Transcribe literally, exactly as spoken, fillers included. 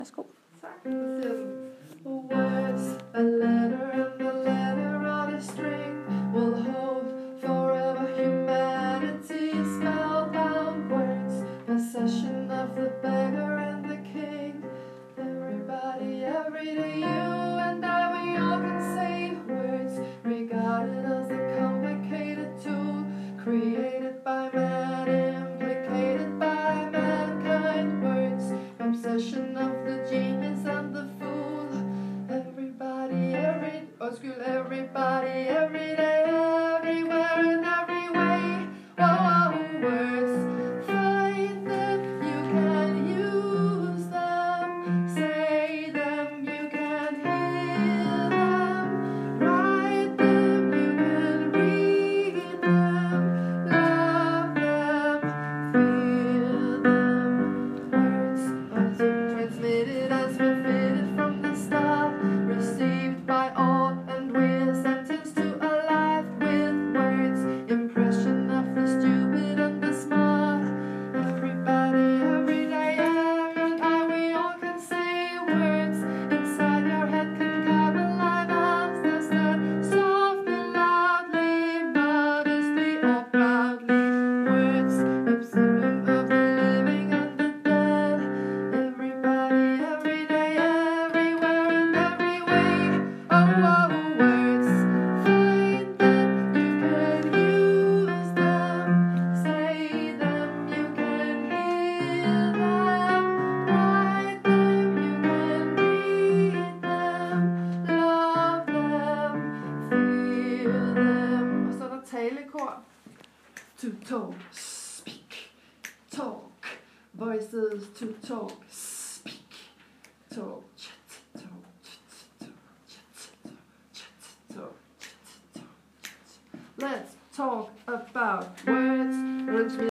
Værsgo. Words, a letter and a letter on a string will hold forever humanity. Spellbound words, possession of the beggar and the king. Everybody, every day, you and I, we all can say words, regarded as a complicated tool, created by man, implicated by mankind. Words, obsession of the genius and the fool. Everybody, every, oh, school, everybody, every day, everywhere, in every way. Oh, words, find them, you can use them, say them, you can hear them, write them, you can read them, love them, feel them. Words are transmitted as befitted from the start, received by all, and we're sentenced to a life with words. Impression of the stupid and the smart. Everybody, every day, every time, we all can say words. Inside your head can come alive as the start, softly, loudly, modestly, or proudly. Words, obscene of the living and the dead. Everybody, every day, everywhere, in every way. Oh, oh, words, find them, you can use them, say them, you can hear them, write them, you can read them, love them, feel them. Og så er der talekor. To talk, speak, talk. Voices to talk, speak, talk, chat, talk, chat, talk, chat, talk, chat, talk, chat, talk, chat. Let's talk about words.